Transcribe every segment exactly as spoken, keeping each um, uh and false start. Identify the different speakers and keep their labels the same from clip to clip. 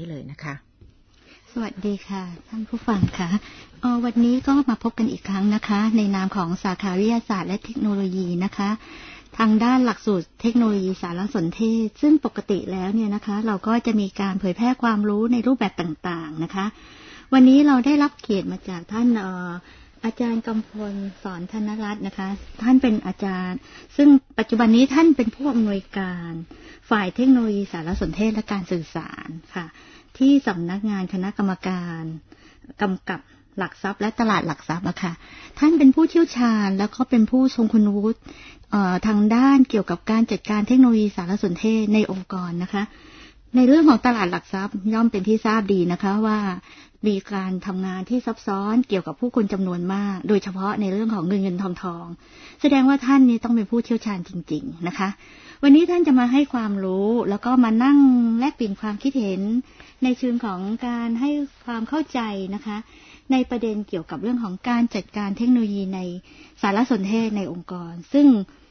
Speaker 1: เลยนะคะ
Speaker 2: สวัสดีค่ะท่านผู้ฟังค่ะเอ่อวันนี้ก็มาพบกันอีกครั้งนะคะในนามของสาขาวิทยาศาสตร์และเทคโนโลยีนะคะทางด้านหลักสูตรเทคโนโลยีสารสนเทศซึ่งปกติแล้วเนี่ยนะคะเราก็จะมีการเผยแพร่ความรู้ในรูปแบบต่างๆนะคะวันนี้เราได้รับเกียรติมาจากท่านเอ่ออาจารย์กำพลสอนธนรัตน์นะคะท่านเป็นอาจารย์ซึ่งปัจจุบันนี้ท่านเป็นผู้อำนวยการฝ่ายเทคโนโลยีสารสนเทศและการสื่อสารค่ะที่สำนักงานคณะกรรมการกำกับหลักทรัพย์และตลาดหลักทรัพย์อะค่ะท่านเป็นผู้เชี่ยวชาญแล้วก็เป็นผู้ทรงคุณวุฒิทางด้านเกี่ยวกับการจัดการเทคโนโลยีสารสนเทศในองค์กรนะคะในเรื่องของตลาดหลักทรัพย์ย่อมเป็นที่ทราบดีนะคะว่ามีการทำงานที่ซับซ้อนเกี่ยวกับผู้คนจำนวนมากโดยเฉพาะในเรื่องของเงินเงินทองทองแสดงว่าท่านนี้ต้องเป็นผู้เชี่ยวชาญจริงๆนะคะวันนี้ท่านจะมาให้ความรู้แล้วก็มานั่งแลกเปลี่ยนความคิดเห็นในเชิงของการให้ความเข้าใจนะคะในประเด็นเกี่ยวกับเรื่องของการจัดการเทคโนโลยีในสารสนเทศในองค์กรซึ่ง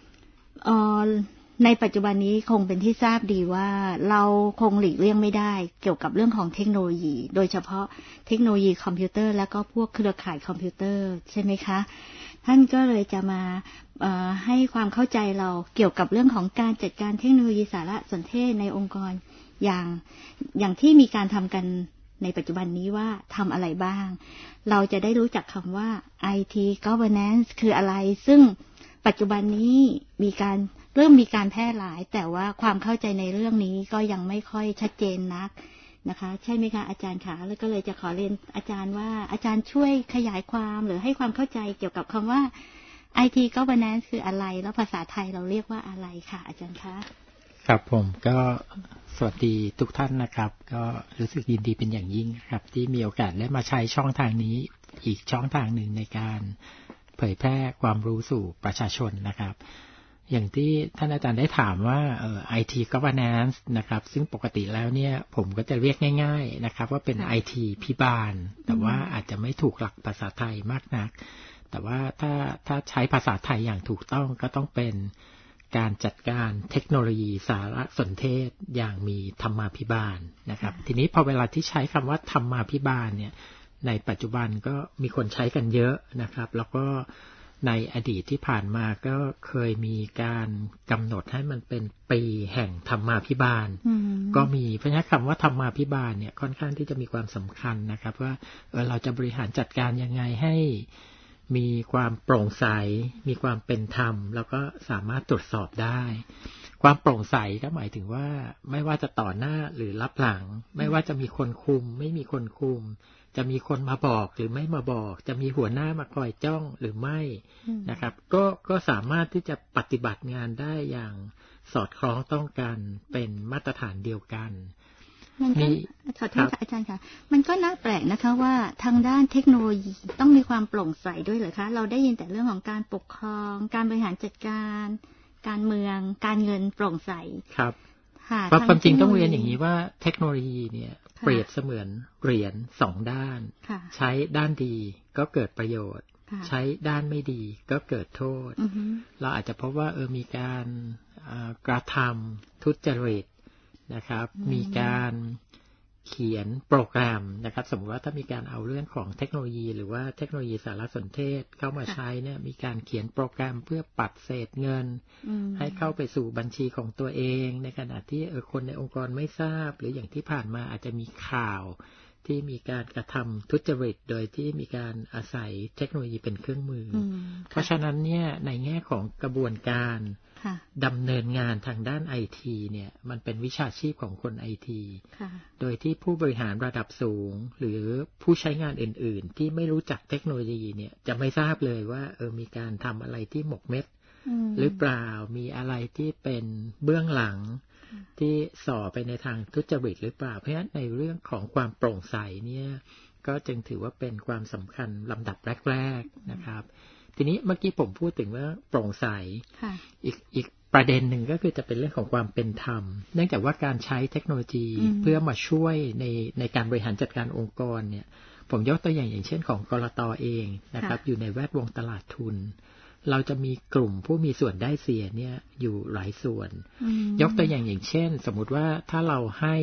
Speaker 2: ในปัจจุบันนี้คงเป็นที่ทราบดีว่าเราคงหลีกเลี่ยงไม่ได้เกี่ยวกับเรื่องของเทคโนโลยีโดยเฉพาะเทคโนโลยีคอมพิวเตอร์แล้วก็พวกเครือข่ายคอมพิวเตอร์ใช่ไหมคะท่านก็เลยจะมาให้ความเข้าใจเราเกี่ยวกับเรื่องของการจัดการเทคโนโลยีสารสนเทศในองค์กรอย่างอย่างที่มีการทำกันในปัจจุบันนี้ว่าทำอะไรบ้างเราจะได้รู้จักคำว่า ไอ ที Governance คืออะไรซึ่งปัจจุบันนี้มีการเริ่มมีการแพร่หลายแต่ว่าความเข้าใจในเรื่องนี้ก็ยังไม่ค่อยชัดเจนนักนะคะใช่ไหมคะอาจารย์คะแล้วก็เลยจะขอเรียนอาจารย์ว่าอาจารย์ช่วยขยายความหรือให้ความเข้าใจเกี่ยวกับคำว่า ไอ ที Governance คืออะไรแล้วภาษาไทยเราเรียกว่าอะไรค่ะอาจารย์คะ
Speaker 3: ครับผมก็สวัสดีทุกท่านนะครับก็รู้สึกยินดีเป็นอย่างยิ่งครับที่มีโอกาสได้มาใช้ช่องทางนี้อีกช่องทางหนึ่งในการเผยแพร่ความรู้สู่ประชาชนนะครับอย่างที่ท่านอาจารย์ได้ถามว่าเอ่อ ไอ ที Governance นะครับซึ่งปกติแล้วเนี่ยผมก็จะเรียกง่ายๆนะครับว่าเป็น ไอ ที พิบาลแต่ว่าอาจจะไม่ถูกหลักภาษาไทยมากนักแต่ว่าถ้าถ้าใช้ภาษาไทยอย่างถูกต้องก็ต้องเป็นการจัดการเทคโนโลยีสารสนเทศอย่างมีธรรมาภิบาลนะครับทีนี้พอเวลาที่ใช้คำว่าธรรมาภิบาลเนี่ยในปัจจุบันก็มีคนใช้กันเยอะนะครับแล้วก็ในอดีตที่ผ่านมาก็เคยมีการกำหนดให้มันเป็นปีแห่งธรรมาภิบาลก็มีเพราะฉะนั้นคำว่าธรรมาภิบาลเนี่ยค่อนข้างที่จะมีความสำคัญนะครับว่าเออเราจะบริหารจัดการยังไงให้มีความโปร่งใสมีความเป็นธรรมแล้วก็สามารถตรวจสอบได้ความโปร่งใสก็หมายถึงว่าไม่ว่าจะต่อหน้าหรือรับหลังไม่ว่าจะมีคนคุมไม่มีคนคุมจะมีคนมาบอกหรือไม่มาบอกจะมีหัวหน้ามาคอยจ้องหรือไม่นะครับก็ก็สามารถที่จะปฏิบัติงานได้อย่างสอดคล้องต้องกันเป็นมาตรฐานเดียวกัน
Speaker 2: มันก็ขอโทษค่ะอาจารย์ค่ะมันก็น่าแปลกนะคะว่าทางด้านเทคโนโลยีต้องมีความโปร่งใสด้วยเหรอคะเราได้ยินแต่เรื่องของการปกครองการบริหารจัดการการเมืองการเงินโปร่งใส
Speaker 3: ครับเพราะความจริงต้องเรียนอย่างนี้ว่าเทคโนโลยีเนี่ยเปรียบเสมือนเหรียญสองด้านใช้ด้านดีก็เกิดประโยชน์ใช้ด้านไม่ดีก็เกิดโทษเราอาจจะพบว่าเออมีการกระทำทุจริตนะครับมีการเขียนโปรแกรมนะครับสมมติว่าถ้ามีการเอาเรื่องของเทคโนโลยีหรือว่าเทคโนโลยีสารสนเทศเข้ามาใช้เนี่ยมีการเขียนโปรแกรมเพื่อปัดเศษเงินให้เข้าไปสู่บัญชีของตัวเองในขณะที่เออคนในองค์กรไม่ทราบหรืออย่างที่ผ่านมาอาจจะมีข่าวที่มีการกระทำทุจริตโดยที่มีการอาศัยเทคโนโลยีเป็นเครื่องมือเพราะฉะนั้นเนี่ยในแง่ของกระบวนการดำเนินงานทางด้านไอทีเนี่ยมันเป็นวิชาชีพของคนไอทีโดยที่ผู้บริหารระดับสูงหรือผู้ใช้งานอื่นๆที่ไม่รู้จักเทคโนโลยีเนี่ยจะไม่ทราบเลยว่าเออมีการทำอะไรที่หมกเม็ดหรือเปล่ามีอะไรที่เป็นเบื้องหลังที่ส่อไปในทางทุจริตหรือเปล่าเพราะฉะนั้นในเรื่องของความโปร่งใสเนี่ยก็จึงถือว่าเป็นความสำคัญลำดับแรกๆนะครับทีนี้เมื่อกี้ผมพูดถึงว่าโปร่งใสอีกอีกประเด็นหนึ่งก็คือจะเป็นเรื่องของความเป็นธรรมเนื่องจากว่าการใช้เทคโนโลยีเพื่อมาช่วยในในการบริหารจัดการองค์กรเนี่ยผมยกตัวอย่างอย่างเช่นของกลต.เองนะครับอยู่ในแวดวงตลาดทุนเราจะมีกลุ่มผู้มีส่วนได้เสียเนี่ยอยู่หลายส่วนยกตัวอย่างอย่างเช่นสมมุติว่าถ้าเราให้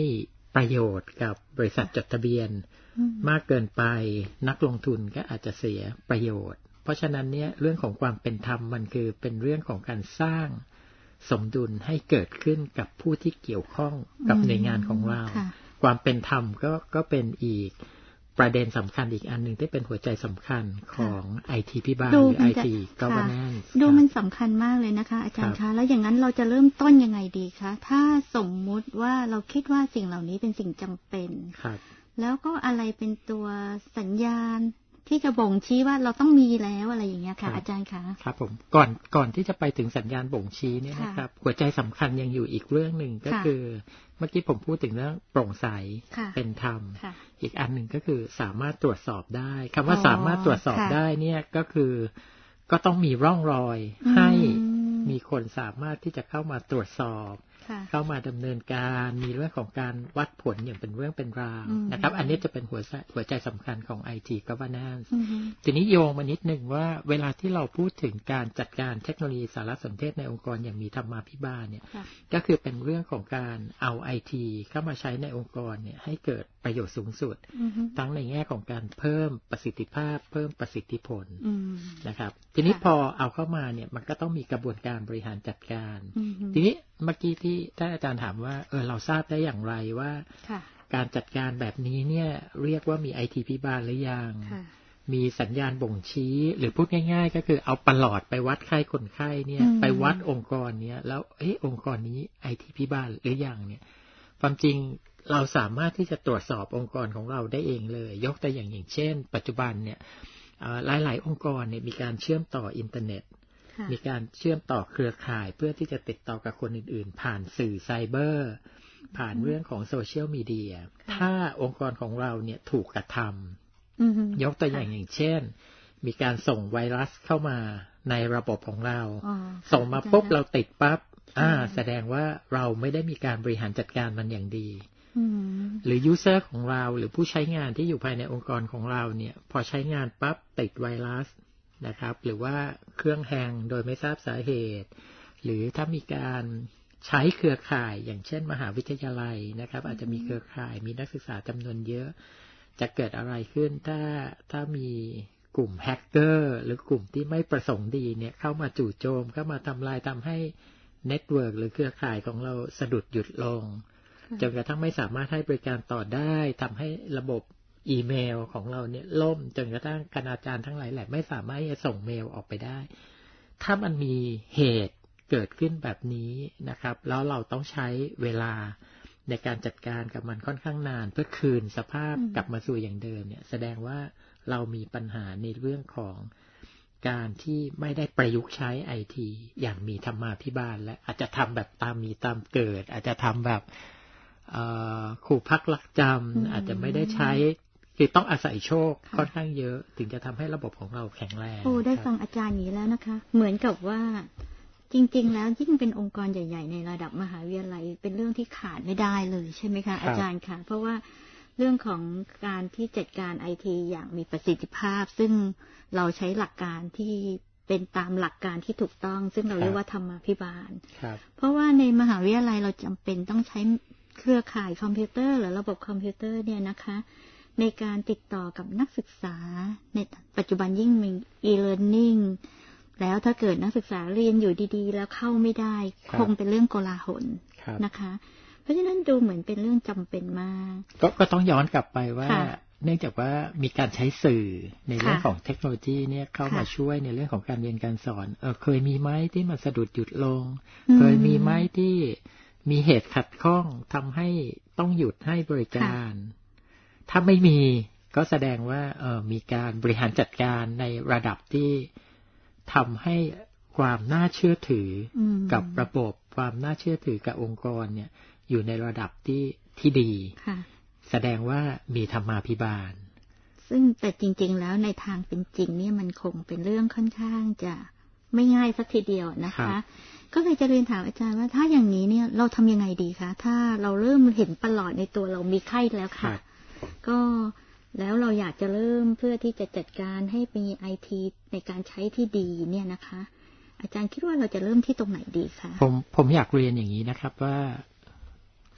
Speaker 3: ประโยชน์กับบริษัทจดทะเบียนมากเกินไปนักลงทุนก็อาจจะเสียประโยชน์เพราะฉะนั้นเนี่ยเรื่องของความเป็นธรรมมันคือเป็นเรื่องของการสร้างสมดุลให้เกิดขึ้นกับผู้ที่เกี่ยวข้องกับหน่วยงานของเราความเป็นธรรมก็ก็เป็นอีกประเด็นสำคัญอีกอันหนึ่งที่เป็นหัวใจสำคัญของ ไอ ที พิบาลหรือ ไอ ที Governance
Speaker 2: ดูมันสำคัญมากเลยนะคะอาจารย์คะแล้วอย่างนั้นเราจะเริ่มต้นยังไงดีคะถ้าสมมุติว่าเราคิดว่าสิ่งเหล่านี้เป็นสิ่งจำเป็นแล้วก็อะไรเป็นตัวสัญญาณที่จะบ่งชี้ว่าเราต้องมีแล้วอะไรอย่างเงี้ยค่ะอาจารย์คะ
Speaker 3: ครับผมก่อนก่อนที่จะไปถึงสัญญาณบ่งชี้เนี่ยนะครับหัวใจสำคัญยังอยู่อีกเรื่องหนึ่งก็คือเมื่อกี้ผมพูดถึงเรื่องโปร่งใสเป็นธรรมอีกอันหนึ่งก็คือสามารถตรวจสอบได้คำว่าสามารถตรวจสอบได้เนี่ยก็คือก็ต้องมีร่องรอยให้มีคนสามารถที่จะเข้ามาตรวจสอบเข้ามาดำเนินการมีเรื่องของการวัดผลอย่างเป็นเรื่องเป็นราวนะครับอันนี้จะเป็นหัวใจหัวใจสำคัญของ ไอ ที Governance ทีนี้โยงมานิดนึงว่าเวลาที่เราพูดถึงการจัดการเทคโนโลยีสารสนเทศในองค์กรอย่างมีธรรมาภิบาลเนี่ยก็คือเป็นเรื่องของการเอา ไอ ที เข้ามาใช้ในองค์กรเนี่ยให้เกิดประโยชน์สูงสุดทั้งในแง่ของการเพิ่มประสิทธิภาพเพิ่มประสิทธิผลนะครับทีนี้พอเอาเข้ามาเนี่ยมันก็ต้องมีกระบวนการบริหารจัดการทีนี้เมื่อกี้ที่ท่านอาจารย์ถามว่าเออเราทราบได้อย่างไรว่าการจัดการแบบนี้เนี่ยเรียกว่ามี ไอ ที พิบาลหรือยังมีสัญญาณบ่งชี้หรือพูดง่ายๆก็คือเอาประหลอดไปวัดไข้คนไข้เนี่ยไปวัดองค์กรเนี้ยแล้วเอ๊ะองค์กรนี้ ไอ ที พิบาลหรือยังเนี่ยความจริงเราสามารถที่จะตรวจสอบองค์กรของเราได้เองเลยยกตัวอย่างอย่างเช่นปัจจุบันเนี่ยหลายๆองค์กรเนี่ยมีการเชื่อมต่ออินเทอร์เน็ตมีการเชื่อมต่อเครือข่ายเพื่อที่จะติดต่อกับคนอื่นๆผ่านสื่อไซเบอร์ผ่านเรื่องของโซเชียลมีเดียถ้าองค์กรของเราเนี่ยถูกกระทำยกตัวอย่างอย่างเช่นมีการส่งไวรัสเข้ามาในระบบของเราส่งมาปุ๊บเราติดปั๊บอ่าแสดงว่าเราไม่ได้มีการบริหารจัดการมันอย่างดีหรือยูเซอร์ของเราหรือผู้ใช้งานที่อยู่ภายในองค์กรของเราเนี่ยพอใช้งานปั๊บติดไวรัสนะครับหรือว่าเครื่องแฮงโดยไม่ทราบสาเหตุหรือถ้ามีการใช้เครือข่ายอย่างเช่นมหาวิทยาลัยนะครับอาจจะมีเครือข่ายมีนักศึกษาจำนวนเยอะจะเกิดอะไรขึ้นถ้าถ้ามีกลุ่มแฮกเกอร์หรือกลุ่มที่ไม่ประสงค์ดีเนี่ยเข้ามาจู่โจมเข้ามาทำลายทำให้เน็ตเวิร์กหรือเครือข่ายของเราสะดุดหยุดลงจนกระทั่งไม่สามารถให้บริการต่อได้ทำให้ระบบอีเมลของเราเนี่ยล่มจนกระทั่งคณาจารย์ทั้งหลายแหละไม่สามารถจะส่งเมลออกไปได้ถ้ามันมีเหตุเกิดขึ้นแบบนี้นะครับแล้วเราต้องใช้เวลาในการจัดการกับมันค่อนข้างนานเพื่อคืนสภาพกลับมาสู่อย่างเดิมเนี่ยแสดงว่าเรามีปัญหาในเรื่องของการที่ไม่ได้ประยุกต์ใช้ไอทีอย่างมีธรรมาภิบาลและอาจจะทำแบบตามมีตามเกิดอาจจะทำแบบครูพักลักจำอาจจะไม่ได้ใช้คือต้องอาศัยโชคค่อนข้างเยอะถึงจะทำให้ระบบของเราแข็งแรง
Speaker 2: โอ้ได้ฟังอาจารย์อย่างนี้แล้วนะคะเหมือนกับว่าจริงๆแล้วยิ่งเป็นองค์กรใหญ่ๆในระดับมหาวิทยาลัยเป็นเรื่องที่ขาดไม่ได้เลยใช่ไหมคะอาจารย์คะเพราะว่าเรื่องของการที่จัดการไอทีอย่างมีประสิทธิภาพซึ่งเราใช้หลักการที่เป็นตามหลักการที่ถูกต้องซึ่งเราเรียกว่าธรรมาภิบาลเพราะว่าในมหาวิทยาลัยเราจำเป็นต้องใช้เครือข่ายคอมพิวเตอร์หรือระบบคอมพิวเตอร์เนี่ยนะคะในการติดต่อกับนักศึกษาในปัจจุบันยิ่งมี e-learning แล้วถ้าเกิดนักศึกษาเรียนอยู่ดีๆแล้วเข้าไม่ได้คงเป็นเรื่องโกลาหลนะคะเพราะฉะนั้นดูเหมือนเป็นเรื่องจำเป็นมาก
Speaker 3: ก็ก็ต้องย้อนกลับไปว่าเนื่องจากว่ามีการใช้สื่อในเรื่องของเทคโนโลยีเนี่ยเข้ามาช่วยในเรื่องของการเรียนการสอนเออเคยมีไหมที่มันสะดุดหยุดลงเคยมีไหมที่มีเหตุขัดข้องทำให้ต้องหยุดให้บริการถ้าไม่มีก็แสดงว่าเออมีการบริหารจัดการในระดับที่ทำให้ความน่าเชื่อถือกับระบบความน่าเชื่อถือกับองค์กรเนี่ยอยู่ในระดับที่ที่ดีแสดงว่ามีธรรมาภิบาล
Speaker 2: ซึ่งแต่จริงๆแล้วในทางเป็นจริงเนี่ยมันคงเป็นเรื่องค่อนข้างจะไม่ง่ายสักทีเดียวนะคะก็เลยจะเรียนถามอาจารย์ว่าถ้าอย่างนี้เนี่ยเราทำยังไงดีคะถ้าเราเริ่มเห็นประหลอดในตัวเรามีไข้แล้วค่ะก็แล้วเราอยากจะเริ่มเพื่อที่จะจัดการให้มีไอทีในการใช้ที่ดีเนี่ยนะคะอาจารย์คิดว่าเราจะเริ่มที่ตรงไหนดีคะ
Speaker 3: ผมผมอยากเรียนอย่างนี้นะครับว่า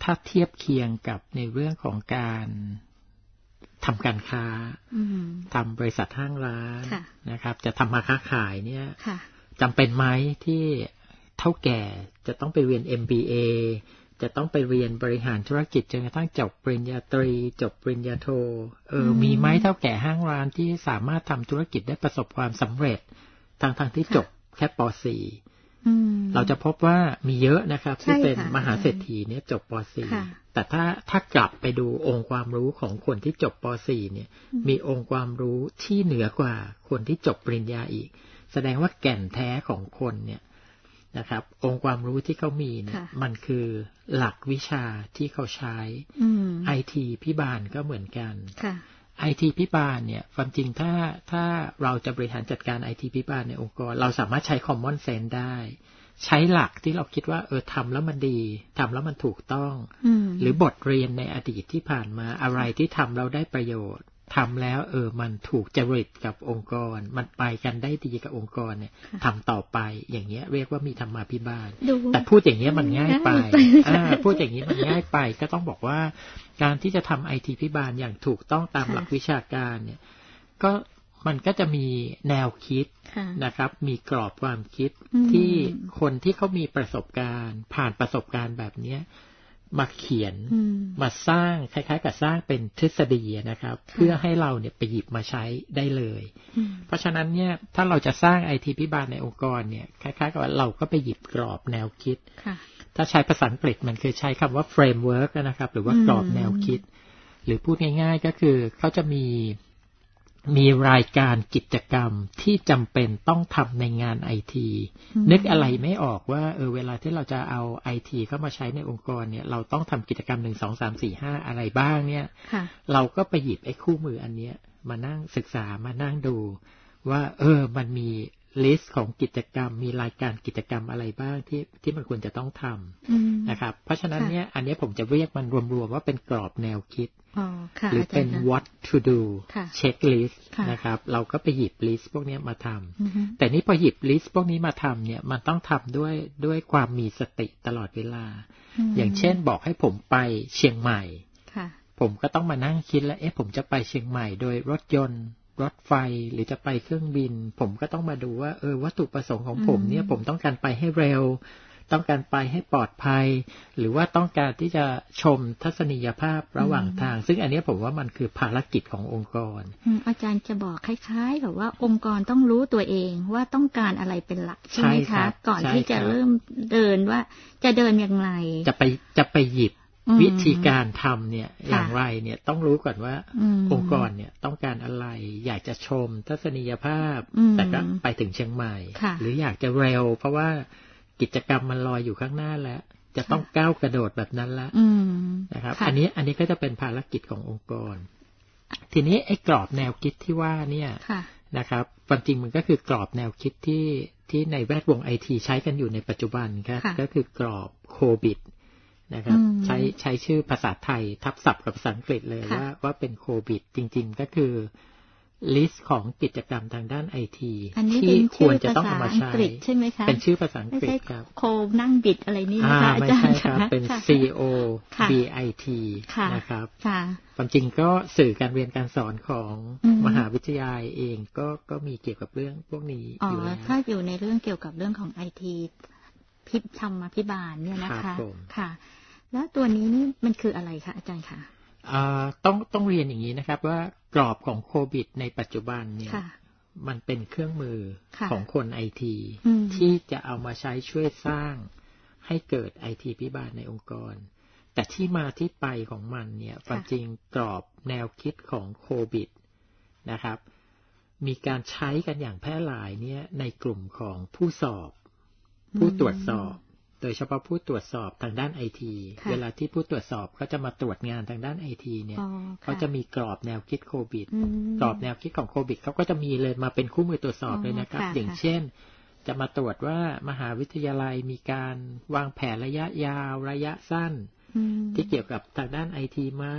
Speaker 3: ถ้าเทียบเคียงกับในเรื่องของการทำการค้าทำบริษัทห้างร้านนะครับจะทำมาค้าขายเนี่ยจำเป็นไหมที่เท่าแก่จะต้องไปเรียน เอ็ม บี เอ จะต้องไปเรียนบริหารธุรกิจจนกระทั่งจบปริญญาตรีจบปริญญาโทเออมีไหมเท่าแก่ห้างร้านที่สามารถทำธุรกิจได้ประสบความสำเร็จทางทางที่จบแค่ป .สี่ เราจะพบว่ามีเยอะนะครับที่เป็นมหาเศรษฐีเนี่ยจบป .สี่ แต่ถ้าถ้ากลับไปดูองค์ความรู้ของคนที่จบป .สี่ เนี่ยมีองค์ความรู้ที่เหนือกว่าคนที่จบปริญญาอีกแสดงว่าแก่นแท้ของคนเนี่ยนะครับองค์ความรู้ที่เขามีเนี่ยมันคือหลักวิชาที่เขาใช้ไอทีพิบาลก็เหมือนกันไอทีพิบาลเนี่ยความจริงถ้าถ้าเราจะบริหารจัดการไอทีพิบาลในองค์กรเราสามารถใช้ common sense ได้ใช้หลักที่เราคิดว่าเออทำแล้วมันดีทำแล้วมันถูกต้องหรือบทเรียนในอดีตที่ผ่านมาอะไรที่ทำเราได้ประโยชน์ทำแล้วเออมันถูกจริตกับองค์กรมันไปกันได้ดีกับองค์กรเนี่ยทำต่อไปอย่างเงี้ยเรียกว่ามีธรรมาภิบาลแต่พูดอย่างเงี้ยมันง่ายไปพูดอย่างนี้มันง่ายไปก็ต้องบอกว่าการที่จะทำไอทีพิบาลอย่างถูกต้องตามหลักวิชาการเนี่ยก็มันก็จะมีแนวคิดนะครับมีกรอบความคิดที่คนที่เขามีประสบการณ์ผ่านประสบการณ์แบบเนี้ยมาเขียนมาสร้างคล้ายๆกับสร้างเป็นทฤษฎีนะครับเพื่อให้เราเนี่ยไปหยิบมาใช้ได้เลยเพราะฉะนั้นเนี่ยถ้าเราจะสร้างไอทีพิบาลในองค์กรเนี่ยคล้ายๆกับเราก็ไปหยิบกรอบแนวคิดถ้าใช้ภาษาอังกฤษมันคือใช้คำว่า framework นะครับหรือว่ากรอบแนวคิดหรือพูดง่ายๆก็คือเขาจะมีมีรายการกิจกรรมที่จำเป็นต้องทำในงานไอทีนึกอะไรไม่ออกว่าเออเวลาที่เราจะเอาไอทีเข้ามาใช้ในองค์กรเนี่ยเราต้องทำกิจกรรมหนึ่งสองสามสี่ห้าอะไรบ้างเนี่ยเราก็ไปหยิบไอ้คู่มืออันเนี้ยมานั่งศึกษามานั่งดูว่าเออมันมีลิสต์ของกิจกรรมมีรายการกิจกรรมอะไรบ้างที่ที่มันควรจะต้องทำนะครับเพราะฉะนั้นเนี่ยอันนี้ผมจะเรียกมันรวมๆว่าเป็นกรอบแนวคิดหรือเป็น what to do checklist นะครับเราก็ไปหยิบลิสต์พวกนี้มาทำแต่นี่พอหยิบลิสต์พวกนี้มาทำเนี่ยมันต้องทำด้วยด้วยความมีสติตลอดเวลาอย่างเช่นบอกให้ผมไปเชียงใหม่ผมก็ต้องมานั่งคิดแล้วเอ๊ะผมจะไปเชียงใหม่โดยรถยนต์รถไฟหรือจะไปเครื่องบินผมก็ต้องมาดูว่าเออวัตถุประสงค์ของผมเนี่ยผมต้องการไปให้เร็วต้องการไปให้ปลอดภัยหรือว่าต้องการที่จะชมทัศนียภาพระหว่างทางซึ่งอันนี้ผมว่ามันคือภารกิจขององค์กรอาจารย์จะบอกคล้ายๆกับว่าองค์กรต้องรู้ตัวเองว่าต้องการอะไรเป็นหลักใช่ไหมคะก่อนที่จะเริ่มเดินว่าจะเดินอย่างไรจะไปจะไปหยิบวิธีการทำเนี่ยอย่างไรเนี่ยต้องรู้ก่อนว่าองค์กรเนี่ยต้องการอะไรอยากจะชมทัศนียภาพแต่ก็ไปถึงเชียงใหม่หรืออยากจะเร็วเพราะว่ากิจกรรมมันลอยอยู่ข้างหน้าแล้วจะต้องก้าวกระโดดแบบนั้นละนะครับอันนี้อันนี้ก็จะเป็นภารกิจขององค์กรทีนี้ไอ้กรอบแนวคิดที่ว่าเนี่ยนะครับความจริงมันก็คือกรอบแนวคิดที่ที่ในแวดวงไอทีใช้กันอยู่ในปัจจุบันครับก็คือกรอบโคบิดนะครับใช้ใช้ชื่อภาษาไทยทับศัพท์กับภาษาอังกฤษเลยว่าว่าเป็นโคบิดจริงๆก็คือลิสต์ของกิจกรรมทางด้านไอทีที่ควรจะต้องเอามาใช้ใช่ไหมคะเป็นชื่อภาษาอังกฤษครับโคนั่งบิดอะไรนี่นะคะอาจารย์ครับเป็น ซี โอ บี ไอ ที นะครับความจริงก็สื่อการเรียนการสอนของมหาวิทยาลัยเองก็ก็มีเกี่ยวกับเรื่องพวกนี้อยู่แล้วถ้าอยู่ในเรื่องเกี่ยวกับเรื่องของไอทีพิบธรรมพิบาลเนี่ยนะคะค่ะแล้วตัวนี้นี่มันคืออะไรคะอาจารย์คะต้องต้องเรียนอย่างนี้นะครับว่ากรอบของโควิดในปัจจุบันเนี่ยมันเป็นเครื่องมือของคนไอทีที่จะเอามาใช้ช่วยสร้างให้เกิดไอทีพิบาลในองค์กรแต่ที่มาที่ไปของมันเนี่ยความจริงกรอบแนวคิดของโควิดนะครับมีการใช้กันอย่างแพร่หลายเนี่ยในกลุ่มของผู้สอบผู้ตรวจสอบโดยเฉพาะผู้ตรวจสอบทางด้านไอทีเวลาที่ผู้ตรวจสอบเขาจะมาตรวจงานทางด้านไอทีเนี่ยเขาจะมีกรอบแนวคิดโควิดกรอบแนวคิดของโควิดเขาก็จะมีเลยมาเป็นคู่มือตรวจสอบเลยนะครับอย่างเช่นจะมาตรวจว่ามหาวิทยาลัยมีการวางแผนระยะยาวระยะสั้นที่เกี่ยวกับทางด้านไอทีไหม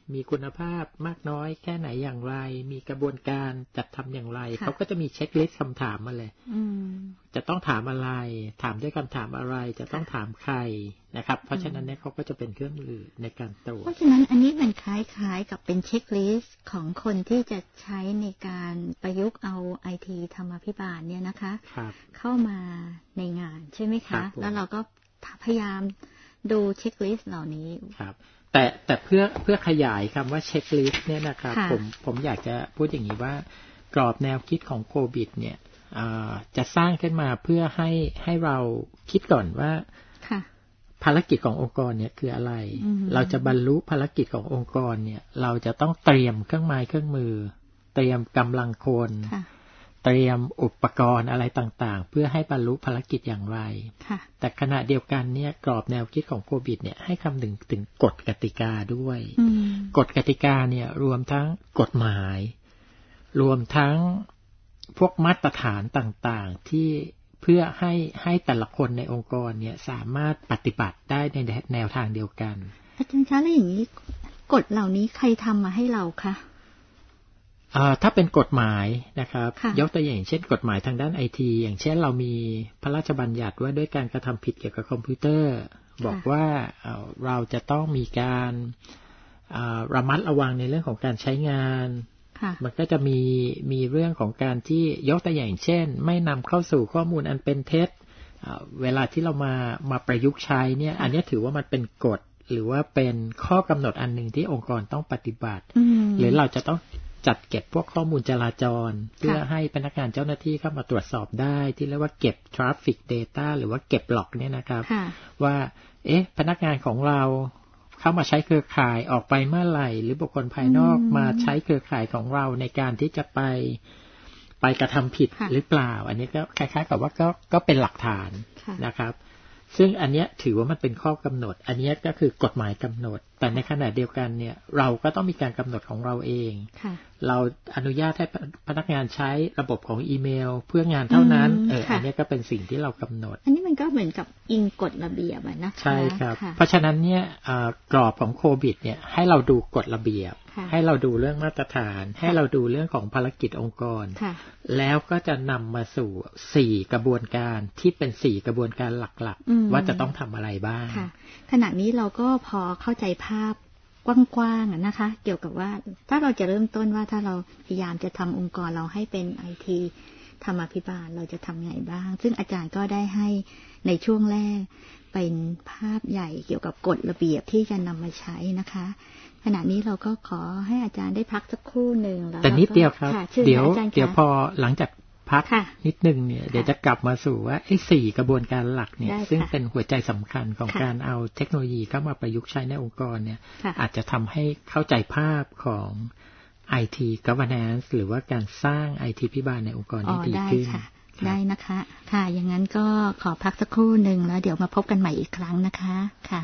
Speaker 3: มีคุณภาพมากน้อยแค่ไหนอย่างไรมีกระบวนการจัดทำอย่างไรเขาก็จะมีเช็คลิสต์คำถามมาเลยจะต้องถามอะไรถามด้วยคำถามอะไรจะต้องถามใครนะครับเพราะฉะนั้นเนี่ยเขาก็จะเป็นเครื่องมือในการตรวจ
Speaker 2: เพราะฉะนั้นอันนี้มันคล้ายๆกับเป็นเช็คลิสต์ของคนที่จะใช้ในการประยุกต์เอาไอทีธรรมาภิบาลเนี่ยนะคะเข้ามาในงานใช่ไหมคะแล้วเราก็พยายามดูเช็คลิสต์เหล่านี้
Speaker 3: ครับแต่แต่เพื่อเพื่อขยายคำว่าเช็คลิสต์เนี่ยนะครับผมผมอยากจะพูดอย่างนี้ว่ากรอบแนวคิดของโควิดเนี่ยจะสร้างขึ้นมาเพื่อให้ให้เราคิดก่อนว่าภารกิจขององค์กรเนี่ยคืออะไรเราจะบรรลุภารกิจขององค์กรเนี่ยเราจะต้องเตรียมเครื่องไม้เครื่องมือเตรียมกำลังคนเตรียมอุปกรณ์อะไรต่างๆเพื่อให้บรรลุภารกิจอย่างไรแต่ขณะเดียวกันเนี่ยกรอบแนวคิดของโควิดเนี่ยให้คำนึงถึงกฎกติกาด้วยกฎกติกาเนี่ยรวมทั้งกฎหมายรวมทั้งพวกมาตรฐานต่างๆที่เพื่อให้ให้แต่ละคนในองค์กรเนี่ยสามารถปฏิบัติได้ในแนวทางเดียวกัน
Speaker 2: อาจารย์คะแล้วอย่างนี้กฎเหล่านี้ใครทำมาให้เราคะ
Speaker 3: ถ้าเป็นกฎหมายนะครับยกตัวอย่างเช่นกฎหมายทางด้านไอทีอย่างเช่นเรามีพระราชบัญญัติว่าด้วยการกระทำผิดเกี่ยวกับคอมพิวเตอร์บอกว่าเราจะต้องมีการระมัดระวังในเรื่องของการใช้งานมันก็จะมีมีเรื่องของการที่ยกตัวอย่างเช่นไม่นำเข้าสู่ข้อมูลอันเป็นเท็จเวลาที่เรามามาประยุกต์ใช้เนี่ยอันนี้ถือว่ามันเป็นกฎหรือว่าเป็นข้อกำหนดอันหนึ่งที่องค์กรต้องปฏิบัติหรือเราจะต้องจัดเก็บพวกข้อมูลจราจรเพื่อให้พนักงานเจ้าหน้าที่เข้ามาตรวจสอบได้ที่เรียกว่าเก็บ traffic data หรือว่าเก็บล็อกเนี่ยนะครับว่าเอ๊ะพนักงานของเราเข้ามาใช้เครือข่ายออกไปเมื่อไหร่หรือบุคคลภายนอกมาใช้เครือข่ายของเราในการที่จะไปไปกระทำผิดหรือเปล่าอันนี้ก็คล้ายๆกับว่าก็ก็เป็นหลักฐานนะครับซึ่งอันนี้ถือว่ามันเป็นข้อกำหนดอันนี้ก็คือกฎหมายกำหนดแต่ในขณะเดียวกันเนี่ยเราก็ต้องมีการกำหนดของเราเองเราอนุญาตให้พนักงานใช้ระบบของอีเมลเพื่องานเท่านั้นเอออันนี้ก็เป็นสิ่งที่เรากำหนด
Speaker 2: อันนี้มันก็เหมือนกับอิงกฎระเบียบนะคะ
Speaker 3: ใช่ครับเพราะฉะนั้นเนี่ยกรอบของโควิดเนี่ยให้เราดูกฎระเบียบให้เราดูเรื่องมาตรฐานให้เราดูเรื่องของภารกิจองค์กรแล้วก็จะนำมาสู่สี่กระบวนการที่เป็นสี่กระบวนการหลักๆว่าจะต้องทำอะไรบ้าง
Speaker 2: ขณะนี้เราก็พอเข้าใจภาพกว้างๆนะคะเกี่ยวกับว่าถ้าเราจะเริ่มต้นว่าถ้าเราพยายามจะทำองค์กรเราให้เป็นไอทีธรรมาภิบาลเราจะทำไงบ้างซึ่งอาจารย์ก็ได้ให้ในช่วงแรกเป็นภาพใหญ่เกี่ยวกับกฎระเบียบที่จะนำมาใช้นะคะขณะนี้เราก็ขอให้อาจารย์ได้พักสักครู่หนึ่งแล้ว
Speaker 3: แต่นิดเดียวครับเดี๋ยวเดี๋ยวพอหลังจากพักนิดนึงเนี่ยเดี๋ยวจะกลับมาสู่ว่าไอ้สี่กระบวนการหลักเนี่ยซึ่งเป็นหัวใจสำคัญของการเอาเทคโนโลยีเข้ามาประยุกต์ใช้ในองค์กรเนี่ยอาจจะทำให้เข้าใจภาพของ ไอ ที Governance หรือว่าการสร้าง ไอ ที ภิบาลในองค์กรได้ดีขึ้น
Speaker 2: ได้นะคะค่ะอย่างนั้นก็ขอพักสักครู่หนึ่งแล้วเดี๋ยวมาพบกันใหม่อีกครั้งนะคะค่ะ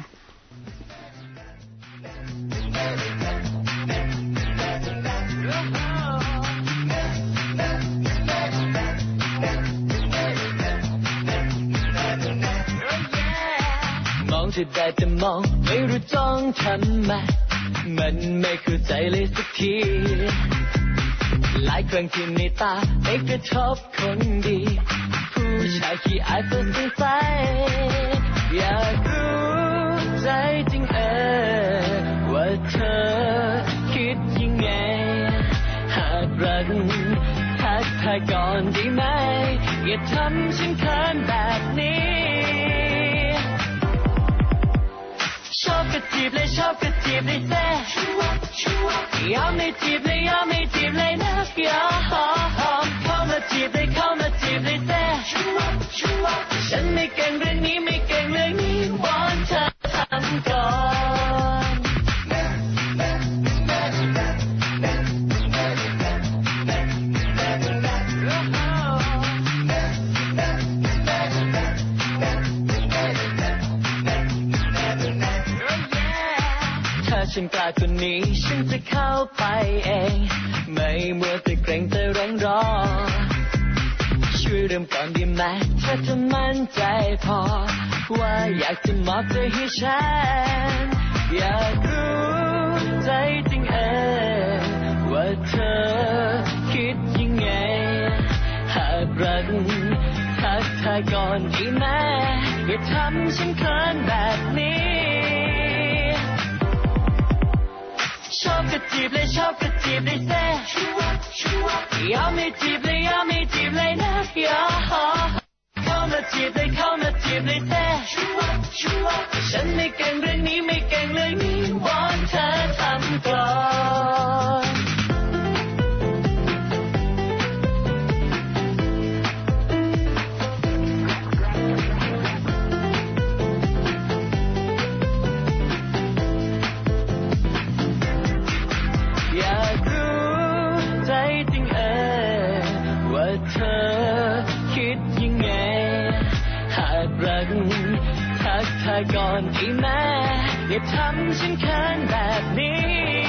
Speaker 1: จะได้แต่มองไม่รู้จ้องทำไมมันไม่เข้าใจเลยสักทีหลายครั้งที่ในตาไม่กระทบคนดีผู้ชายขี้อายเปิดสงสัยอยากรู้ใจจริงเออว่าเธอคิดยังไงหากรักทักทายก่อนได้ไหมอย่าทำฉันเขินแบบนี้ชอบกระจีบเลยชอบกระจีบเลยแซ่ยอมไม่จีบเลยยอมไม่จีบเลยนะยอมเข้ามาจีบเลยเข้ามาจีบเลยแซ่ฉันไม่เก่งเรื่องนี้ไม่เก่งเรื่องนี้วอนเธอทำก่อนฉันกล้าคนนี้ฉันจะเข้าไปเองไม่มัวแต่เกรงแต่ร้องรอช่วยเริ่มก่อนดีไหมถ้าจะมั่นใจพอว่าอยากจะมอบใจให้ฉันอยากรู้ใจจริงอย่าทำฉันเขินแบบนี้ชอบก็จีบเลยชอบก็จีบเลยแซ่ยอมไม่จีบเลยยอมไม่จีบเลยนะยอมเข้ามาจีบเลยเข้ามาจีบเลยแซ่ฉันไม่เก่งเรื่องนี้ไม่เก่งเลยนี่วอนเธอทำก่อนอยากรู้ใจจริงเออว่าเธอคิดยังไงหากรักทักทายก่อนที่แม่อย่าทำฉันเขินแบบนี้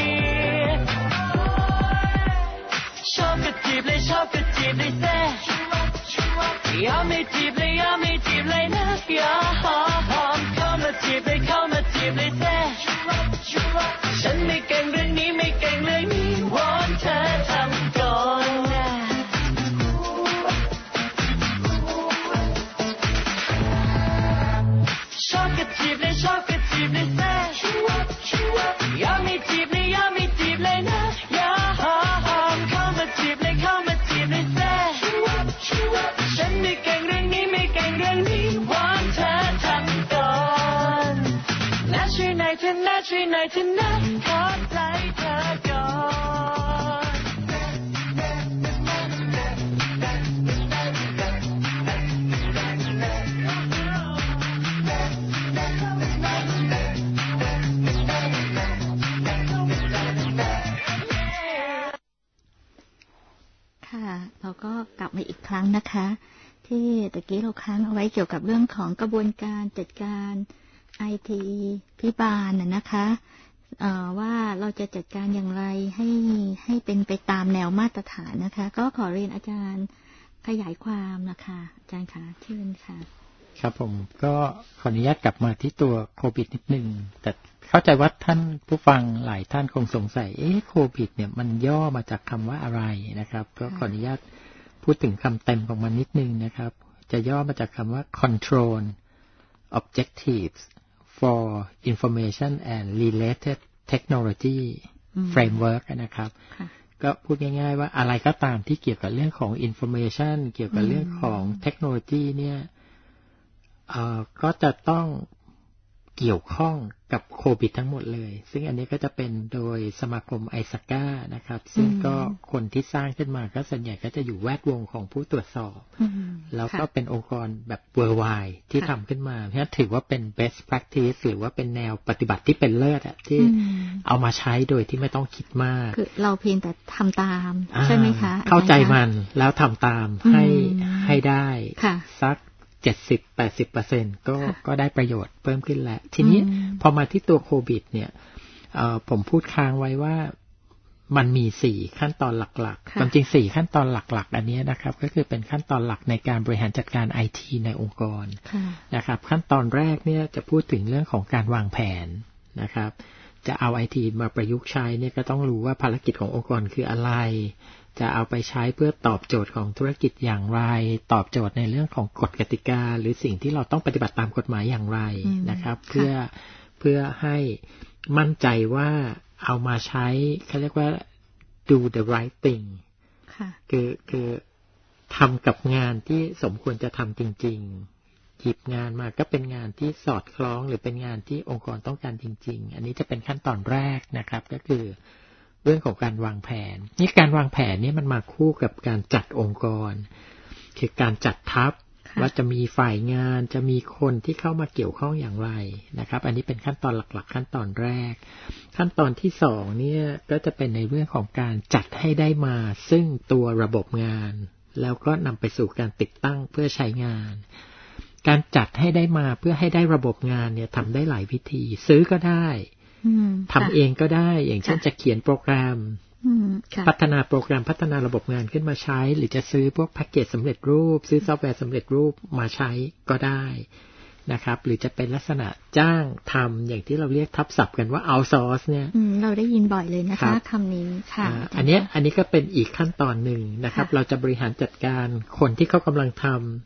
Speaker 1: ชอบก็จีบเลยชอบก็จีบเลยแซ่ยอมไม่จีบเลยยอมไม่จีบเลยนะยอมเข้ามาจีบเลยเข้ามาจีบเลยแซ่ฉันไม่เก่งเรื่องนี้ไม่เก่งเลยนี่วอนเธอทำก่อนนะชอบก็จีบเลยชอบก็จีบเลยแซ่ยอมไม่จีบเลยยอมไม่จีบเลยนะยอมเข้ามาจีบเลยเข้ามาจีบเลยแซ่ฉันไม่เก่งเรื่องนี้ไม่เก่งเรื่องนี้วอนเธอทำก่อนนะช่วยหน่อยเถอะนะช่วยหน่อยเถอะนะขอใจเธอก่อน
Speaker 2: ค่ะเราก็กลับมาอีกครั้งนะคะที่ตะกี้เราค้างเอาไว้เกี่ยวกับเรื่องของกระบวนการจัดการไอทีพิบาลน่ะนะคะว่าเราจะจัดการอย่างไรให้ให้เป็นไปตามแนวมาตรฐานนะคะก็ขอเรียนอาจารย์ขยายความนะคะอาจารย์คะเชิญค่ะ
Speaker 3: ครับผมก็ขออนุญาตกลับมาที่ตัวโควิดนิดนึงแต่เข้าใจว่าท่านผู้ฟังหลายท่านคงสงสัยเอ๊ะโควิดเนี่ยมันย่อมาจากคำว่าอะไรนะครับก็ขออนุญาตพูดถึงคำเต็มของมันนิดนึงนะครับจะย่อมาจากคำว่า control objectives for information and related technology framework นะครับก็พูดง่ายๆว่าอะไรก็ตามที่เกี่ยวกับเรื่องของ information เกี่ยวกับเรื่องของเทคโนโลยีเนี่ยเอ่อก็จะต้องเกี่ยวข้องกับโควิดทั้งหมดเลยซึ่งอันนี้ก็จะเป็นโดยสมาคมไอซาก้านะครับซึ่งก็คนที่สร้างขึ้นมาก็ส่วนใหญ่ก็จะอยู่แวดวงของผู้ตรวจสอบแล้วก็เป็นองค์กรแบบ worldwide ที่ทำขึ้นมาเพราะฉะนั้นถือว่าเป็น best practice หรือว่าเป็นแนวปฏิบัติที่เป็นเลิศอะที่เอามาใช้โดยที่ไม่ต้องคิดมาก
Speaker 2: คือเราเพียงแต่ทำตามใช่ไหมคะ
Speaker 3: เข้าใจมันแล้วทำตามให้ให้ได้สักเจ็ดสิบ แปดสิบเปอร์เซ็นต์ ก็ก็ได้ประโยชน์เพิ่มขึ้นแล้วทีนี้พอมาที่ตัวโควิดเนี่ยผมพูดค้างไว้ว่ามันมีสี่ขั้นตอนหลักๆความจริงสี่ขั้นตอนหลักๆอันนี้นะครับก็คือเป็นขั้นตอนหลักในการบริหารจัดการ ไอ ที ในองค์กรนะครับขั้นตอนแรกเนี่ยจะพูดถึงเรื่องของการวางแผนนะครับจะเอา ไอ ที มาประยุกต์ใช้เนี่ยก็ต้องรู้ว่าภารกิจขององค์กรคืออะไรจะเอาไปใช้เพื่อตอบโจทย์ของธุรกิจอย่างไรตอบโจทย์ในเรื่องของกฎกติกาหรือสิ่งที่เราต้องปฏิบัติตามกฎหมายอย่างไรนะครับเพื่อเพื่อให้มั่นใจว่าเอามาใช้เขาเรียกว่า do the right thing คือคือทำกับงานที่สมควรจะทำจริงๆหยิบงานมาก็เป็นงานที่สอดคล้องหรือเป็นงานที่องค์กรต้องการจริงๆอันนี้จะเป็นขั้นตอนแรกนะครับก็คือเรื่องของการวางแผนนี่การวางแผนนี่มันมาคู่กับการจัดองค์กรคือการจัดทัพว่าจะมีฝ่ายงานจะมีคนที่เข้ามาเกี่ยวข้องอย่างไรนะครับอันนี้เป็นขั้นตอนหลักๆขั้นตอนแรกขั้นตอนที่สองเนี่ยก็จะเป็นในเรื่องของการจัดให้ได้มาซึ่งตัวระบบงานแล้วก็นำไปสู่การติดตั้งเพื่อใช้งานการจัดให้ได้มาเพื่อให้ได้ระบบงานเนี่ยทำได้หลายวิธีซื้อก็ได้ทำเองก็ได้อย่างเช่นจะเขียนโปรแกรมพัฒนาโปรแกรมพัฒนาระบบงานขึ้นมาใช้หรือจะซื้อพวกแพ็กเกจสำเร็จรูปซื้อซอฟต์แวร์สำเร็จรูปมาใช้ก็ได้นะครับหรือจะเป็นลักษณะจ้างทำอย่างที่เราเรียกทับศัพท์กันว่า outsource เนี่ย
Speaker 2: เราได้ยินบ่อยเลยนะคะคำนี้ค่ะ
Speaker 3: อันนี้อันนี้ก็เป็นอีกขั้นตอนหนึ่งนะครับเราจะบริหารจัดการคนที่เขากำลังทำ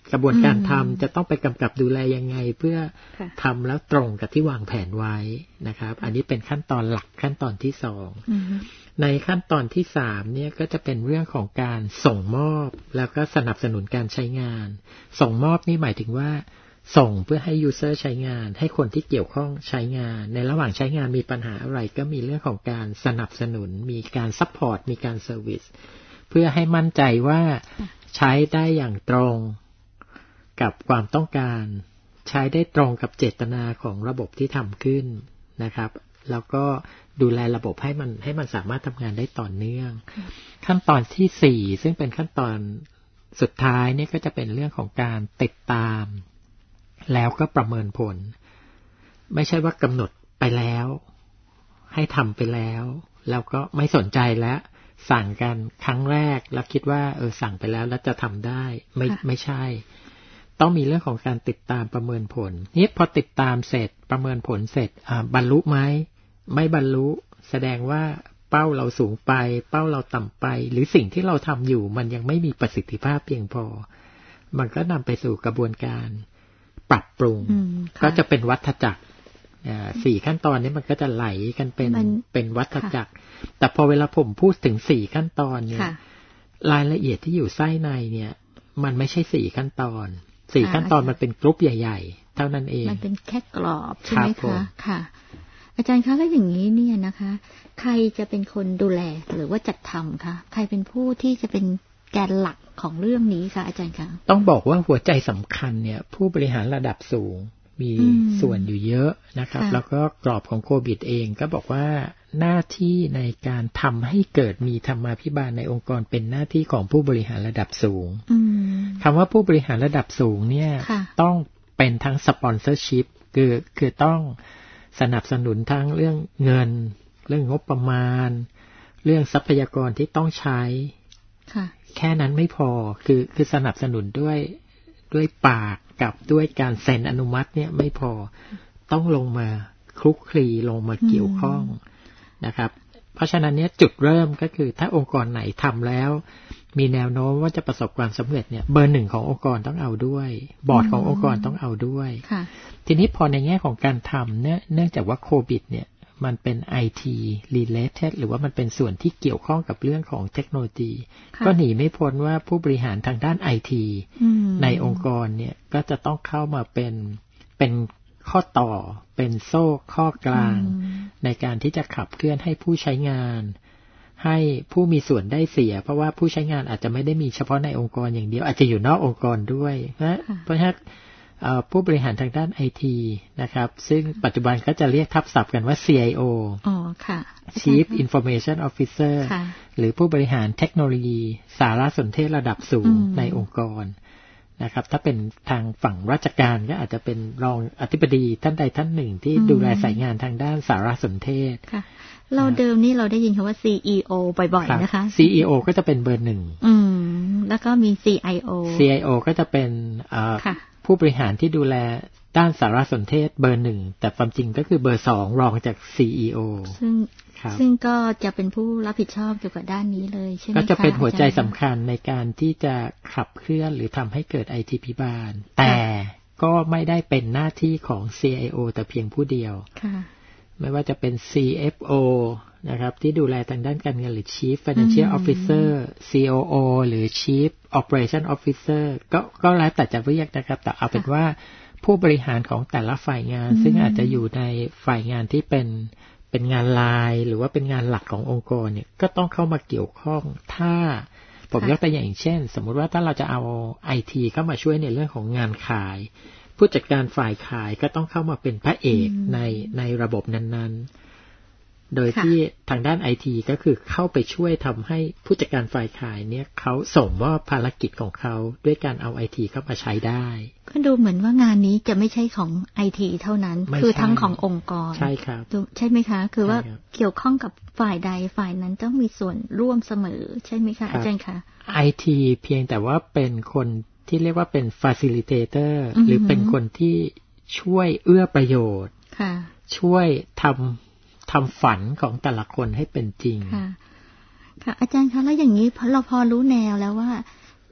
Speaker 3: กระบวนการทำจะต้องไปกำกับดูแลยังไงเพื่อทำแล้วตรงกับที่วางแผนไว้นะครับอันนี้เป็นขั้นตอนหลักขั้นตอนที่สองในขั้นตอนที่สามเนี่ยก็จะเป็นเรื่องของการส่งมอบแล้วก็สนับสนุนการใช้งานส่งมอบนี่หมายถึงว่าส่งเพื่อให้ยูเซอร์ใช้งานให้คนที่เกี่ยวข้องใช้งานในระหว่างใช้งานมีปัญหาอะไรก็มีเรื่องของการสนับสนุนมีการซัพพอร์ตมีการเซอร์วิสเพื่อให้มั่นใจว่าใช้ได้อย่างตรงกับความต้องการใช้ได้ตรงกับเจตนาของระบบที่ทำขึ้นนะครับแล้วก็ดูแลระบบให้มันให้มันสามารถทำงานได้ต่อเนื่องขั้นตอนที่สี่ซึ่งเป็นขั้นตอนสุดท้ายนี่ก็จะเป็นเรื่องของการติดตามแล้วก็ประเมินผลไม่ใช่ว่ากำหนดไปแล้วให้ทำไปแล้วแล้วก็ไม่สนใจแล้วสั่งกันครั้งแรกแล้วคิดว่าเออสั่งไปแล้วแล้วจะทำได้ไม่ไม่ใช่ต้องมีเรื่องของการติดตามประเมินผลนี่พอติดตามเสร็จประเมินผลเสร็จอ่าบรรลุไหมไม่บรรลุแสดงว่าเป้าเราสูงไปเป้าเราต่ำไปหรือสิ่งที่เราทำอยู่มันยังไม่มีประสิทธิภาพเพียงพอมันก็นำไปสู่กระบวนการปรับปรุงก็จะเป็นวัฏจักรสี่ขั้นตอนนี้มันก็จะไหลกันเป็นเป็นวัฏจักรแต่พอเวลาผมพูดถึงสี่ขั้นตอนเนี่ยรายละเอียดที่อยู่ไส้ในเนี่ยมันไม่ใช่สี่ขั้นตอนสี่ขั้นตอนมันเป็นกรุ๊ปใหญ่ๆเท่านั้นเอง
Speaker 2: มันเป็นแค่กรอบใช่ไหมคะค่ะอาจารย์คะแล้วอย่างนี้เนี่ยนะคะใครจะเป็นคนดูแลหรือว่าจัดทำคะใครเป็นผู้ที่จะเป็นแกนหลักของเรื่องนี้คะอาจารย์คะ
Speaker 3: ต้องบอกว่าหัวใจสำคัญเนี่ยผู้บริหารระดับสูงมีส่วนอยู่เยอะนะครับแล้วก็กรอบของโควิดเองก็บอกว่าหน้าที่ในการทำให้เกิดมีธรรมาภิบาลในองค์กรเป็นหน้าที่ของผู้บริหารระดับสูงคำว่าผู้บริหารระดับสูงเนี่ยต้องเป็นทั้งสปอนเซอร์ชิพคือคือต้องสนับสนุนทั้งเรื่องเงินเรื่องงบประมาณเรื่องทรัพยากรที่ต้องใช้แค่นั้นไม่พอคือคือสนับสนุนด้วยด้วยปากกับด้วยการเซ็นอนุมัติเนี่ยไม่พอต้องลงมาคลุกคลีลงมาเกี่ยวข้องนะครับเพราะฉะนั้นเนี่ยจุดเริ่มก็คือถ้าองค์กรไหนทำแล้วมีแนวโน้มว่าจะประสบความสำเร็จเนี่ยเบอร์หนึ่งขององค์กรต้องเอาด้วยบอร์ดขององค์กรต้องเอาด้วยทีนี้พอในแง่ของการทำเนี่ยเนื่องจากว่าโควิดเนี่ยมันเป็น ไอ ที related หรือว่ามันเป็นส่วนที่เกี่ยวข้องกับเรื่องของเทคโนโลยีก็หนีไม่พ้นว่าผู้บริหารทางด้าน ไอ ที ในองค์กรเนี่ยก็จะต้องเข้ามาเป็นเป็นข้อต่อเป็นโซ่ข้อกลางในการที่จะขับเคลื่อนให้ผู้ใช้งานให้ผู้มีส่วนได้เสียเพราะว่าผู้ใช้งานอาจจะไม่ได้มีเฉพาะในองค์กรอย่างเดียวอาจจะอยู่นอกองค์กรด้วยนะเพราะฉะนั้นผู้บริหารทางด้าน ไอ ที นะครับซึ่งปัจจุบันก็จะเรียกทับศัพท์กันว่า ซี ไอ โอ
Speaker 2: อ๋อค่ะ
Speaker 3: Chief Information Officer หรือผู้บริหารเทคโนโลยีสารสนเทศระดับสูงในองค์กรนะครับถ้าเป็นทางฝั่งราชการก็อาจจะเป็นรองอธิบดีท่านใดท่านหนึ่งที่ดูแลสายงานทางด้านสารสนเทศ
Speaker 2: ค่ะเราเดิมนี่เราได้ยินคำว่า ซี อี โอ บ่อยๆนะคะ
Speaker 3: ซี อี โอ ก็จะเป็นเบอร์หนึ่ง
Speaker 2: อืมแล้วก็มี ซี ไอ โอ
Speaker 3: ซี ไอ โอ ก็จะเป็นผู้บริหารที่ดูแลด้านสารสนเทศเบอร์หนึ่งแต่ความจริงก็คือเบอร์สองรองจาก ซี อี โอ
Speaker 2: ซึ่งซึ่งก็จะเป็นผู้รับผิดชอบเกี่ยวกับด้านนี้เลยใช่ไหมคะ
Speaker 3: ก็จะเป็นหัวใจสำคัญในการที่จะขับเคลื่อนหรือทำให้เกิด ไอ ที พิบาลแต่ก็ไม่ได้เป็นหน้าที่ของ ซี ไอ โอ แต่เพียงผู้เดียวไม่ว่าจะเป็น ซี เอฟ โอ นะครับที่ดูแลทางด้านการเงินหรือ Chief Financial Officer ซี โอ โอ หรือ Chief Operation Officer ก็ก็แล้วแต่จะเรียกนะครับแต่เอาเป็นว่าผู้บริหารของแต่ละฝ่ายงานซึ่งอาจจะอยู่ในฝ่ายงานที่เป็นเป็นงานลายหรือว่าเป็นงานหลักขององค์กรเนี่ยก็ต้องเข้ามาเกี่ยวข้องถ้าผมยกตัวอย่างเช่นสมมุติว่าถ้าเราจะเอา ไอ ที เข้ามาช่วยในเรื่องของงานขายผู้จัดการฝ่ายขายก็ต้องเข้ามาเป็นพระเอกในในระบบนั้นๆโดยที่ทางด้าน ไอ ที ก็คือเข้าไปช่วยทำให้ผู้จัดการฝ่ายขายเนี่ยเขาส่งมอบภารกิจของเขาด้วยการเอา ไอ ที เข้ามาใช้ได้
Speaker 2: ก็ดูเหมือนว่างานนี้จะไม่ใช่ของ ไอ ที เท่านั้นคือทั้งขององค์กร
Speaker 3: ใช่ครับ
Speaker 2: ใช่ไหมคะคือว่าเกี่ยวข้องกับฝ่ายใดฝ่ายนั้นต้องมีส่วนร่วมเสมอใช่ไหมคะอาจารย์คะ
Speaker 3: ไอ ที เพียงแต่ว่าเป็นคนที่เรียกว่าเป็น facilitator หรือเป็นคนที่ช่วยเอื้อประโยชน์ช่วยทำทำฝันของแต่ละคนให้เป็นจริง
Speaker 2: ค่ะค่ะอาจารย์คะแล้วอย่างนี้เราพอรู้แนวแล้วว่า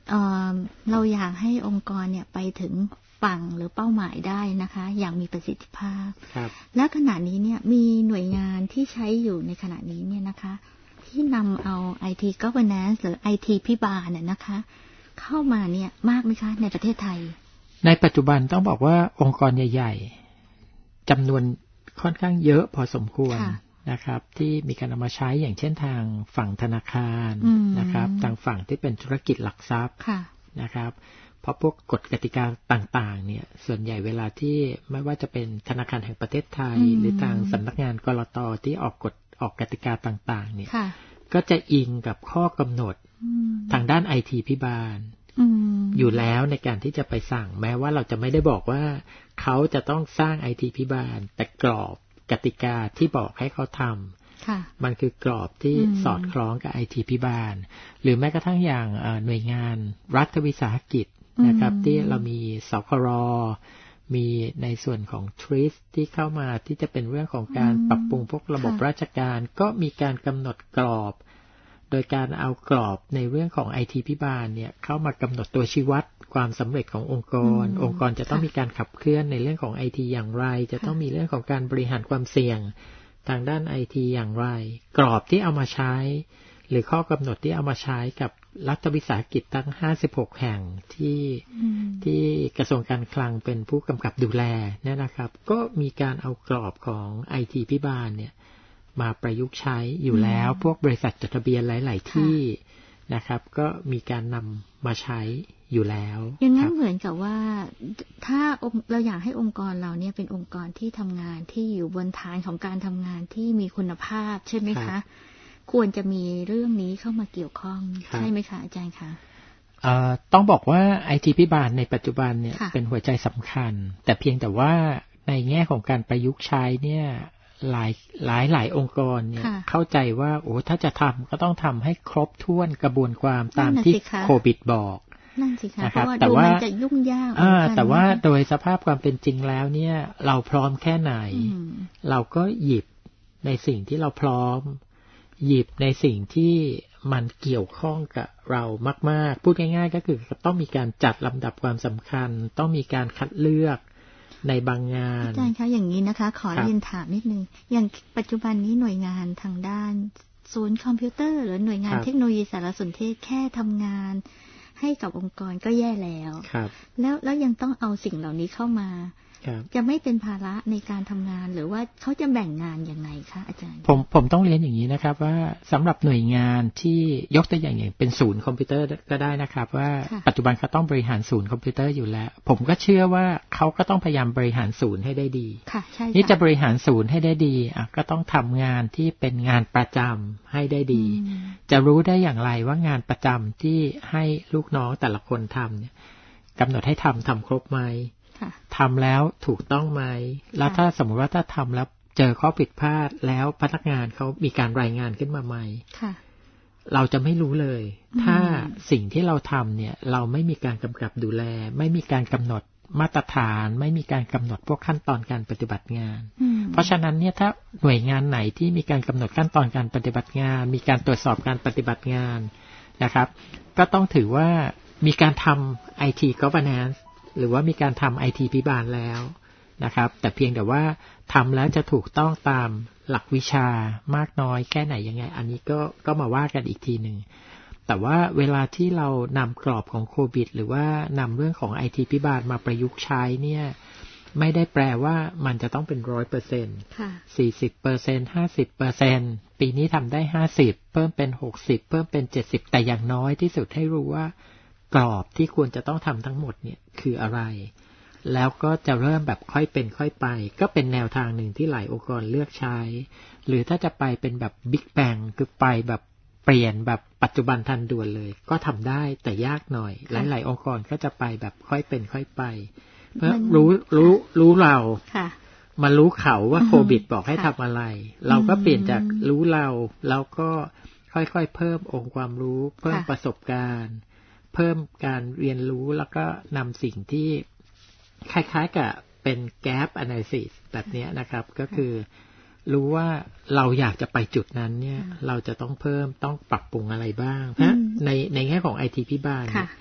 Speaker 2: เอ่อเราอยากให้องค์กรเนี่ยไปถึงฝั่งหรือเป้าหมายได้นะคะอย่างมีประสิทธิภาพ
Speaker 3: ครับ
Speaker 2: และขณะนี้เนี่ยมีหน่วยงานที่ใช้อยู่ในขณะนี้เนี่ยนะคะที่นำเอา ไอ ที Governance หรือ ไอ ที พิบาลเนี่ยนะคะเข้ามาเนี่ยมากไหมคะในประเทศไทย
Speaker 3: ในปัจจุบันต้องบอกว่าองค์กรใหญ่ๆจำนวนค่อนข้างเยอะพอสมควรนะครับที่มีการนำมาใช้อย่างเช่นทางฝั่งธนาคารนะครับทางฝั่งที่เป็นธุรกิจหลักทรัพย์นะครับเพราะพวกกฎกติกาต่างๆเนี่ยส่วนใหญ่เวลาที่ไม่ว่าจะเป็นธนาคารแห่งประเทศไทยหรือทางสำนักงานกลต.ที่ออกกฎออกกติกาต่างๆเนี่ยก็จะอิงกับข้อกำหนดทางด้าน ไอ ที พิบาลอยู่แล้วในการที่จะไปสั่งแม้ว่าเราจะไม่ได้บอกว่าเขาจะต้องสร้าง ไอ ที พิบาลแต่กรอบกติกาที่บอกให้เขาทำมันคือกรอบที่สอดคล้องกับ ไอ ที พิบาลหรือแม้กระทั่งอย่างหน่วยงานรัฐวิสาหกิจนะครับที่เรามีสคร.มีในส่วนของ ทริส ที่เข้ามาที่จะเป็นเรื่องของการปรับปรุงพวกระบบราชการก็มีการกำหนดกรอบโดยการเอากรอบในเรื่องของ ไอ ที พิบาลเนี่ยเข้ามากำหนดตัวชี้วัดความสำเร็จขององค์กรองค์กรจะต้องมีการขับเคลื่อนในเรื่องของ ไอ ที อย่างไรจะต้องมีเรื่องของการบริหารความเสี่ยงทางด้าน ไอ ที อย่างไรกรอบที่เอามาใช้หรือข้อกำหนดที่เอามาใช้กับรัฐวิสาหกิจทั้งห้าสิบหกแห่งที่ที่กระทรวงการคลังเป็นผู้กำกับดูแลเนี่ยนะครับก็มีการเอากรอบของ ไอ ที พิบาลเนี่ยมาประยุกต์ใช้อยู่แล้วพวกบริษัทจดทะเบียนหลายๆที่นะครับก็มีการนำมาใช้อยู่แล้ว
Speaker 2: อย่างนั้นเหมือนกับว่าถ้าเราอยากให้องค์กรเราเนี่ยเป็นองค์กรที่ทำงานที่อยู่บนฐานของการทำงานที่มีคุณภาพใช่ไหมคะควรจะมีเรื่องนี้เข้ามาเกี่ยวข้องใช่ไหมคะอาจารย์คะ
Speaker 3: ต้องบอกว่า ไอ ที พิบาลในปัจจุบันเนี่ยเป็นหัวใจสำคัญแต่เพียงแต่ว่าในแง่ของการประยุกต์ใช้เนี่ยหลายหลายหลายองค์กรเนี่ยเข้าใจว่าโอ้ถ้าจะทำก็ต้องทำให้ครบถ้วนกระบวนความตามที่โควิดบอก
Speaker 2: นั่นสิคะเพราะว่าดูมันจะยุ่งยาก
Speaker 3: แต่ว่าโดยสภาพความเป็นจริงแล้วเนี่ยเราพร้อมแค่ไหนเราก็หยิบในสิ่งที่เราพร้อมหยิบในสิ่งที่มันเกี่ยวข้องกับเรามากๆพูดง่ายๆก็คือต้องมีการจัดลำดับความสำคัญต้องมีการคัดเลือกในบางงาน
Speaker 2: อาจารย์คะอย่างนี้นะคะขอเรียนถามนิดนึงอย่างปัจจุบันนี้หน่วยงานทางด้านศูนย์คอมพิวเตอร์หรือหน่วยงานเทคโนโลยีสารสนเทศแค่ทำงานให้กับองค์กรก็แย่แล้วแล้วแล้วยังต้องเอาสิ่งเหล่านี้เข้ามาจะไม่เป็นภาระในการทำงานหรือว่าเขาจะแบ่งงานยังไงคะอาจารย์
Speaker 3: ผมผมต้องเรียนอย่างนี้นะครับว่าสำหรับหน่วยงานที่ยกตัวอย่างอย่างเป็นศูนย์คอมพิวเตอร์ก็ได้นะครับว่าปัจจุบันเขาต้องบริหารศูนย์คอมพิวเตอร์อยู่แล้วผมก็เชื่อว่าเขาก็ต้องพยายามบริหารศูนย์ให้ได้ดีนี่จะบริหารศูนย์ให้ได้ดีอ่ะก็ต้องทำงานที่เป็นงานประจำให้ได้ดีจะรู้ได้อย่างไรว่างานประจำที่ให้ลูกน้องแต่ละคนทำเนี่ยกำหนดให้ทำทำครบไหมทำแล้วถูกต้องไหมแล้วถ้าสมมติว่าถ้าทำแล้วเจอข้อผิดพลาดแล้วพนักงานเขามีการรายงานขึ้นมาใหม่เราจะไม่รู้เลยถ้าสิ่งที่เราทำเนี่ยเราไม่มีการกำกับดูแลไม่มีการกำหนดมาตรฐานไม่มีการกำหนดพวกขั้นตอนการปฏิบัติงานเพราะฉะนั้นเนี่ยถ้าหน่วยงานไหนที่มีการกำหนดขั้นตอนการปฏิบัติงานมีการตรวจสอบการปฏิบัติงานนะครับก็ต้องถือว่ามีการทำ ไอ ที Governanceหรือว่ามีการทำ ไอ ที พิบาลแล้วนะครับแต่เพียงแต่ว่าทำแล้วจะถูกต้องตามหลักวิชามากน้อยแค่ไหนยังไงอันนี้ก็ก็มาว่ากันอีกทีหนึ่งแต่ว่าเวลาที่เรานำกรอบของโควิดหรือว่านำเรื่องของ ไอ ที พิบาลมาประยุกต์ใช้เนี่ยไม่ได้แปลว่ามันจะต้องเป็นร้อยเปอร์เซ็นต์สี่สิบเปอร์เซ็นต์ห้าสิบเปอร์เซ็นต์ปีนี้ทำได้ห้าสิบเพิ่มเป็นหกสิบเพิ่มเป็นเจ็ดสิบแต่อย่างน้อยที่สุดให้รู้ว่ากรอบที่ควรจะต้องทำทั้งหมดเนี่ยคืออะไรแล้วก็จะเริ่มแบบค่อยเป็นค่อยไปก็เป็นแนวทางหนึ่งที่หลายองค์กรเลือกใช้หรือถ้าจะไปเป็นแบบบิ๊กแบงคือไปแบบเปลี่ยนแบบปัจจุบันทันด่วนเลยก็ทำได้แต่ยากหน่อยหลายๆองค์กรก็จะไปแบบค่อยเป็นค่อยไปเพื่อรู้รู้รู้เรามารู้เขาว่าโควิดบอกให้ทำอะไรเราก็เปลี่ยนจากรู้เราแล้วก็ค่อยๆเพิ่มองค์ความรู้เพิ่มประสบการณ์เพิ่มการเรียนรู้แล้วก็นำสิ่งที่คล้ายๆกับเป็น gap analysis แบบนี้นะครับก็คือรู้ว่าเราอยากจะไปจุดนั้นเนี่ยเราจะต้องเพิ่มต้องปรับปรุงอะไรบ้างนะในในแง่ของ ไอ ที พิบาล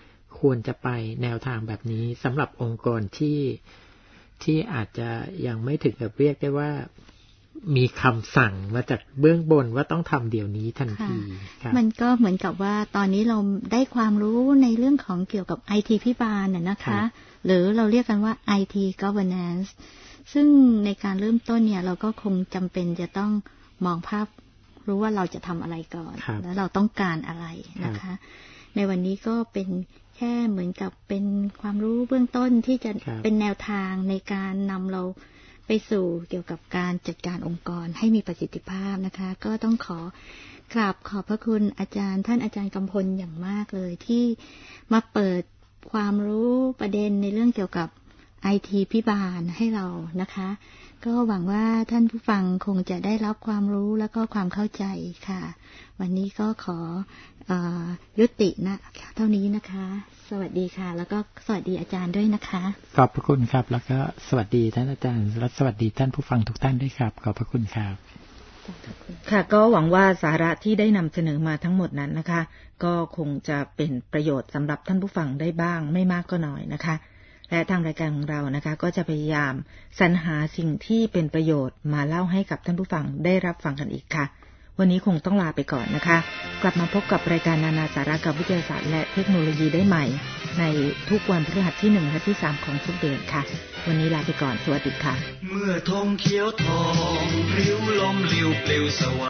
Speaker 3: ควรจะไปแนวทางแบบนี้สำหรับองค์กรที่ที่อาจจะยังไม่ถึงกับเรียกได้ว่ามีคำสั่งมาจากเบื้องบนว่าต้องทำเดี๋ยวนี้ทันที
Speaker 2: มันก็เหมือนกับว่าตอนนี้เราได้ความรู้ในเรื่องของเกี่ยวกับ ไอ ที พิบาลน่ะนะคะหรือเราเรียกกันว่า ไอ ที Governance ซึ่งในการเริ่มต้นเนี่ยเราก็คงจำเป็นจะต้องมองภาพรู้ว่าเราจะทำอะไรก่อนแล้วเราต้องการอะไรนะคะในวันนี้ก็เป็นแค่เหมือนกับเป็นความรู้เบื้องต้นที่จะเป็นแนวทางในการนำเราไปสู่เกี่ยวกับการจัดการองค์กรให้มีประสิทธิภาพนะคะก็ต้องขอกราบขอบพระคุณอาจารย์ท่านอาจารย์กำพลอย่างมากเลยที่มาเปิดความรู้ประเด็นในเรื่องเกี่ยวกับ ไอ ที พิบาลให้เรานะคะก็หวังว่าท่านผู้ฟังคงจะได้รับความรู้แล้วก็ความเข้าใจค่ะวันนี้ก็ขอเอ่อยุตินะเท่านี้นะคะสวัสดีค่ะแล้วก็สวัสดีอาจารย์ด้วยนะคะ
Speaker 3: ขอบพระคุณครับแล้วก็สวัสดีท่านอาจารย์และสวัสดีท่านผู้ฟังทุกท่านด้วยครับขอบพระคุณครับ
Speaker 4: ค่ะก็หวังว่าสาระที่ได้นำเสนอมาทั้งหมดนั้นนะคะก็คงจะเป็นประโยชน์สำหรับท่านผู้ฟังได้บ้างไม่มากก็น้อยนะคะและทางรายการของเรานะคะก็จะพยายามสรรหาสิ่งที่เป็นประโยชน์มาเล่าให้กับท่านผู้ฟังได้รับฟังกันอีกค่ะวันนี้คงต้องลาไปก่อนนะคะกลับมาพบกับรายการนานาสาระกับวิทยาศาสตร์และเทคโนโลยีได้ใหม่ในทุกวันพฤหัสที่หนึ่งและที่สามของทุกเดือนค่ะวันนี้ลาไปก่อนสวัสดีค่ะเมื่อธงเขียวทองริ้วลมลิวปลิวสว